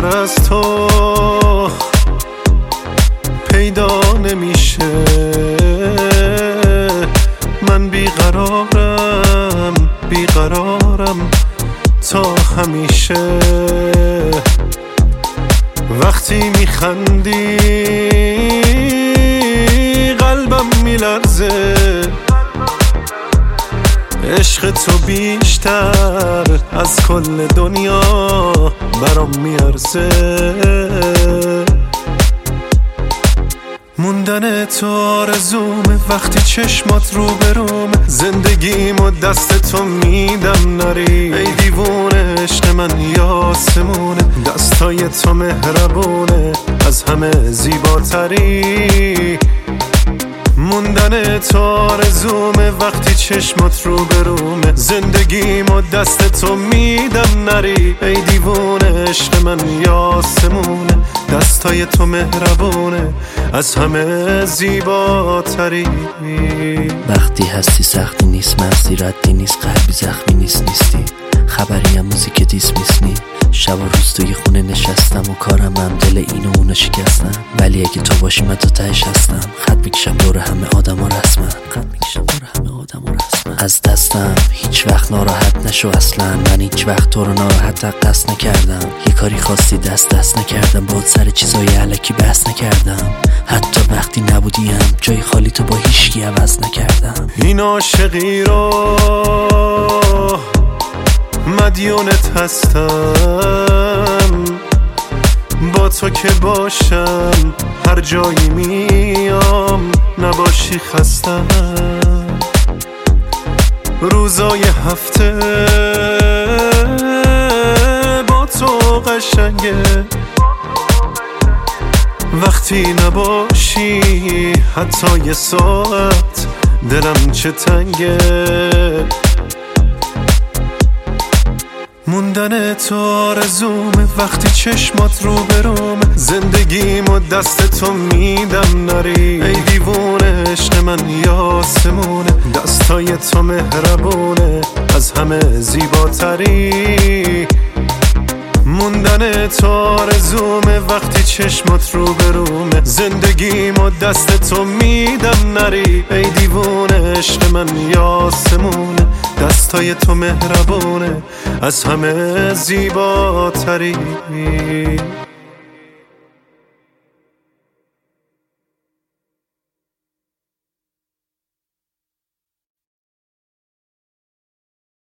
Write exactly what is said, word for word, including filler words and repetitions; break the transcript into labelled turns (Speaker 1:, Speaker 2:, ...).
Speaker 1: بهتر از تو پیدا نمیشه. من بیقرارم بیقرارم تا همیشه. وقتی میخندی قلبم میلرزه، عشق تو بیشتر از کل دنیا برام میارزه. موندن تو آرزومه وقتی چشمات رو برومه. زندگیمو دست تو میدم نری ای دیوونه. عشق من یاسمونه، دستای تو مهربونه، از همه زیباتری. موندن تو آرزومه وقتی چشمات رو برومه. زندگیمو دست تو میدم نری ای دیوونه. عشق من یاسمونه، دستای تو مهربونه، از همه زیباتری.
Speaker 2: وقتی هستی سختی نیست، مستی ردی نیست، قلبی زخمی نیست نیستی. خبری هم موزیک دیس میسنی. شب و روز توی خونه نشستم و کارم هم دل این و اونو شکستم. ولی اگه تو باشی من تو تهش هستم. خط میکشم دور همه آدم ها رسمن، خط میکشم دور همه آدم ها رسمن. از دستم هیچ وقت ناراحت نشو اصلا. من هیچ وقت تو رو ناراحت قصد نکردم. یه کاری خواستی دست دست نکردم، باید سر چیزای علکی بحث نکردم. حتی وقتی نبودیم جای خالی تو با هیچکی عوض نکردم.
Speaker 1: این عاشقی رو مدیونت هستم، با تو که باشم هر جایی میام، نباشی خستم. روزای هفته با تو قشنگه، وقتی نباشی حتی یه ساعت دلم چه تنگه. موندن تو آرزومه وقتی چشمات رو برومه. زندگیمو دست تو میدم نری ای دیوونه. عشق من یاسمونه، دستای تو مهربونه، از همه زیباتری. موندن تو آرزومه وقتی چشمات رو برومه. زندگیمو دست تو میدم نری ای دیوونه. عشق من یاسمونه، دستای تو مهربونه، از همه زیباتری.